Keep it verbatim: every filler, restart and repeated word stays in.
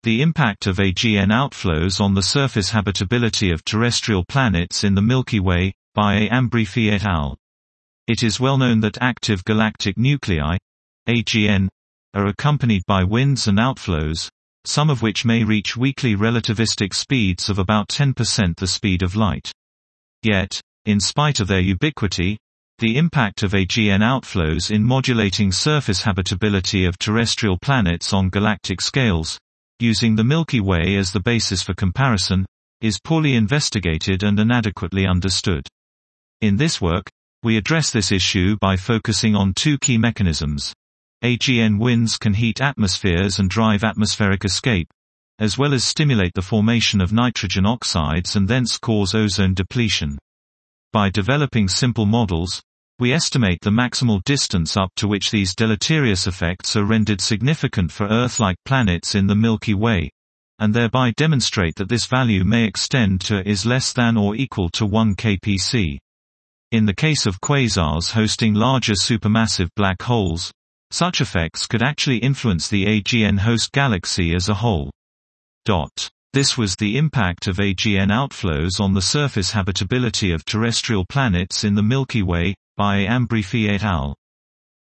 The impact of A G N outflows on the surface habitability of terrestrial planets in the Milky Way, by A. Ambrifi et al. It is well known that active galactic nuclei, A G N, are accompanied by winds and outflows, some of which may reach weakly relativistic speeds of about ten percent the speed of light. Yet, in spite of their ubiquity, the impact of A G N outflows in modulating surface habitability of terrestrial planets on galactic scales, using the Milky Way as the basis for comparison, is poorly investigated and inadequately understood. In this work, we address this issue by focusing on two key mechanisms. A G N winds can heat atmospheres and drive atmospheric escape, as well as stimulate the formation of nitrogen oxides and thence cause ozone depletion. By developing simple models, we estimate the maximal distance up to which these deleterious effects are rendered significant for Earth-like planets in the Milky Way, and thereby demonstrate that this value may extend to is less than or equal to one K P C. In the case of quasars hosting larger supermassive black holes, such effects could actually influence the A G N host galaxy as a whole. This was the impact of A G N outflows on the surface habitability of terrestrial planets in the Milky Way, by Ambrifi et al.